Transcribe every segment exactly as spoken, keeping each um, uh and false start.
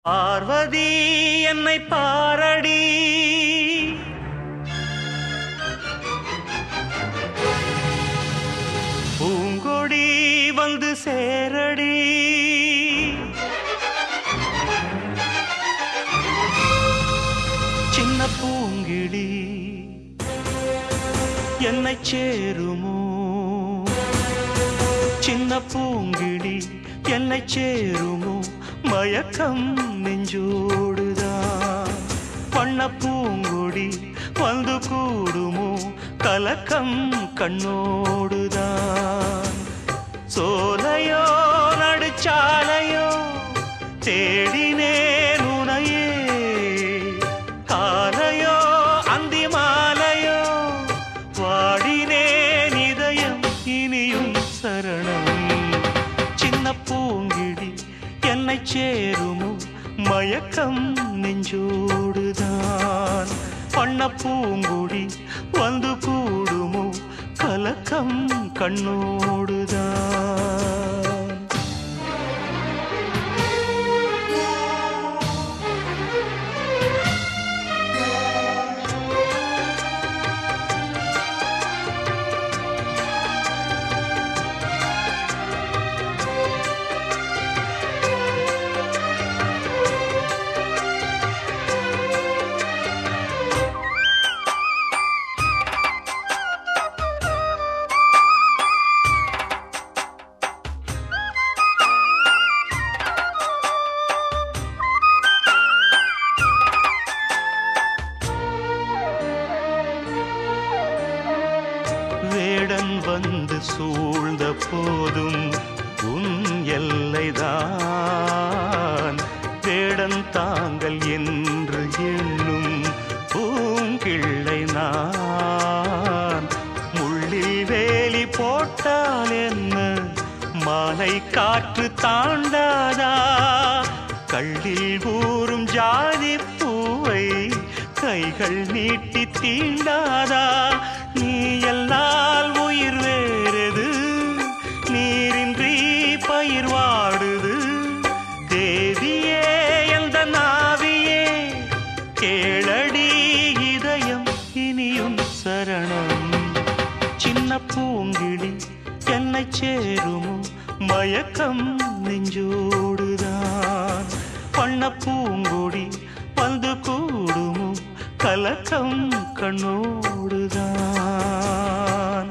பார்வதி என்னை பாரடி, பூங்கொடி வந்து சேரடி, சின்ன பூங்கிடி என்னை சேருமோ, சின்ன பூங்கிடி என்னை சேருமோ, மயக்கம் நெஞ்சோடுதான், வண்ண பூங்கொடி வந்து கூடுமோ, கலக்கம் கண்ணோடுதான். சோலையோ நடுச்சாலையோ தேடினேன் உனையே, காலையோ அந்தி மாலையோ வாடினேன் இதயம் இனியும் சரணம். சின்ன பூங்கிடி என்னை சேருமோ, மயக்கம் நெஞ்சோடுதான், வண்ண பூங்குடி வந்து கூடுமோ, கலக்கம் கண்ணோடுதான். வேடன் வந்து சூழ்ந்த போதும் உன் எல்லைதான், வேடன் தாங்கள் என்று எண்ணும் பூங்கிள்ளை நான். முள்ளில் வேலி போட்டால் என்ன மாலை காற்று தாண்டாதா, கள்ளில் ஊறும் ஜாதி பூவை கைகள் நீட்டி தீண்டாதா. நீ எல்லால் உயிர் வேறது, நீரின்றி பயிர் வாடுது, தேவியே எந்த நாவியே கேளடி இதயம் இனியும் சரணம். சின்ன பூங்கிடி என்னை சேருமோ, மயக்கம் நெஞ்சோடுதான், வண்ண பூங்கொடி வந்து கூடுமோ, கலக்கம் கண்ணோடுதான்.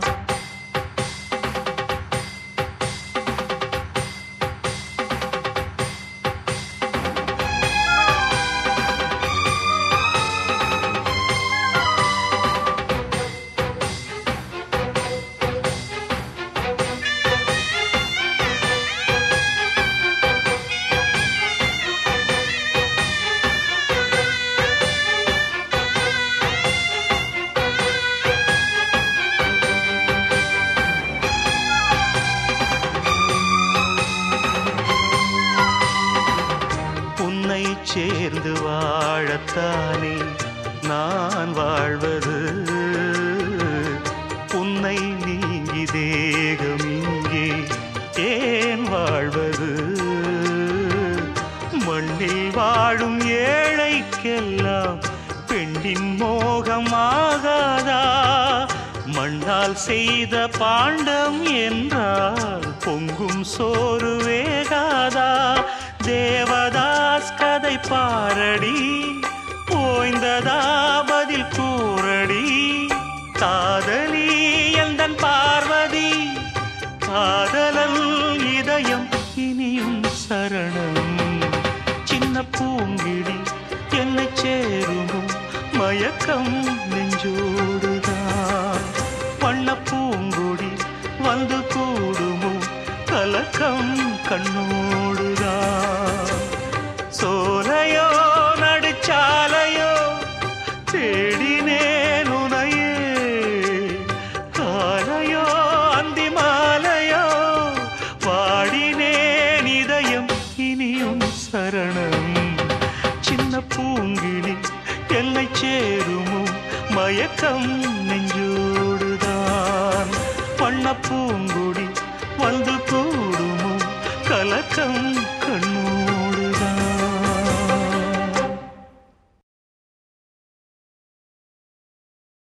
சேர்ந்து வாழத்தானே நான் வாழ்வது, உன்னை நீங்கி தேகம் இங்கே ஏன் வாழ்வது. மண்ணில் வாழும் ஏழைக்கெல்லாம் பெண்ணின் மோகமாகாதா, மண்ணால் செய்த பாண்டம் என்றால் பொங்கும் சோறு வேகாதா. தேவதாஸ் கதை பாரடி, ஓய்ந்ததா பதில் கூறடி, காதலி எந்தன் பார்வதி, காதலன் இதயம் இனியும் சரணம். சின்ன பூங்கிடி என்னை சேருமோ, மயக்கம் நெஞ்சோடுதான், வண்ண பூங்கொடி வந்து கூடுமோ, கலக்கம் கண்ணோடுதான். சோலையோ நடுச்சாலையோ தேடினேன் உனையே, காலையோ அந்தி மாலையோ வாடினேன் இதயம் இனியும் சரணம். சின்ன பூங்கிடி என்னை சேருமோ, மயக்கம்